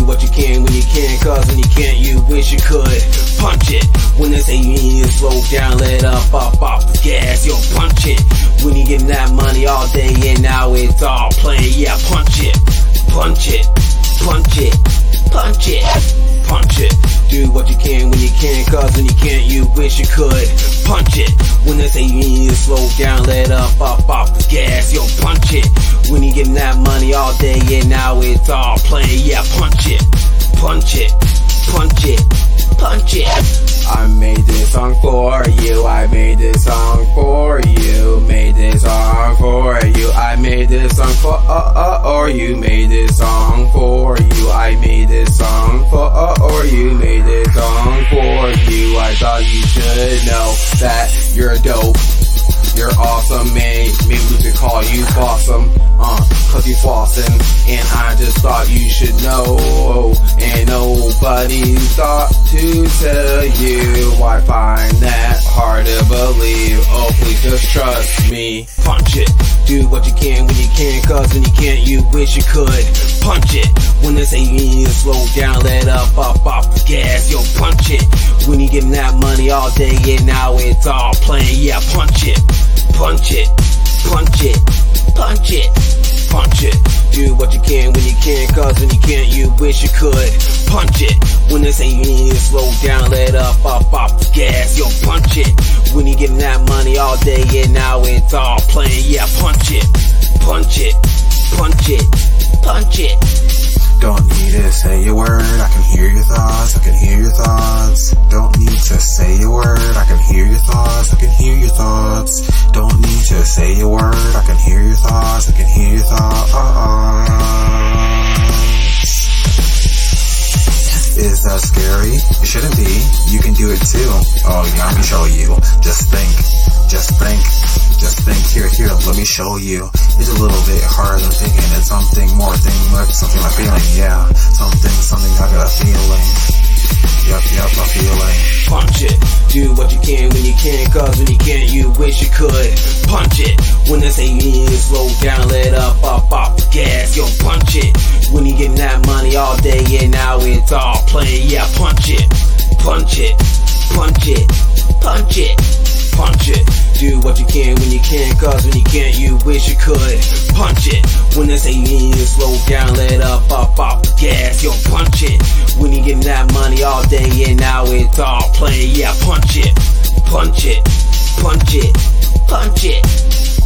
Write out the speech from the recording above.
what you can when you can't, cause when you can't, you wish you could. Punch it. When they say you need to slow down, let up off the gas, yo, punch it. When you getting that money all day and now it's all play, yeah, punch it. Punch it. Punch it. Punch it. Punch it. Do what you can when you can, cause when you can't, you wish you could. Punch it. When they say you need to slow down, let up off the gas, yo, punch it. When you getting that money all day and now it's all play, yeah, punch it. Punch it. Punch it. Punch it. I made this song for you. I made this song for you. Made this song for you. I made this song for you. Made this song for you. I made this song for you. Made this song for you. I thought you should know that you're dope. You're awesome, man. Maybe we could call you Bossum, cause you flossin'. And I just thought you should know. And nobody thought to tell you. I find that hard to believe. Oh, please just trust me. Punch it. Do what you can when you can, cause when you can't, you wish you could. Punch it. When they say you need to slow down, let up off the gas, yo, punch it. When you getting that money all day and now it's all playing, yeah, punch it. Punch it. Punch it. Punch it. Punch it. Do what you can when you can, cause when you can't, you wish you could. Punch it. When they say you need to slow down, let up off the gas, yo, punch it. When you getting that money all day and now it's all playing, yeah, punch it. Punch it. Punch it. Punch it. Don't need to say a word, I can hear your thoughts, I can hear your thoughts. Don't need to say a word, I can hear your thoughts, I can hear your thoughts. Don't need to say a word, I can hear your thoughts, I can hear your thoughts. Is that scary? It shouldn't be. You can do it too. Oh yeah, let me show you. Just think. Just think. Just think. Here, let me show you. It's a little bit harder than thinking. It's something more something I'm feeling. Yeah, something I got a feeling. Yep, a feeling. Punch it. Do what you can when you can, cause when you can't, you wish you could. Punch it. When they say you need to slow down, let up off the gas, yo, punch it. When you getting that money all day and now it's all playing, yeah, punch it. Punch it. Punch it. Punch it. Punch it. Do what you can when you can, cause when you can't, you wish you could. Punch it. When they say you need to slow down, let up off the gas, yo, punch it. When you getting that money all day and now it's all playing, yeah, punch it. Punch it. Punch it. Punch it.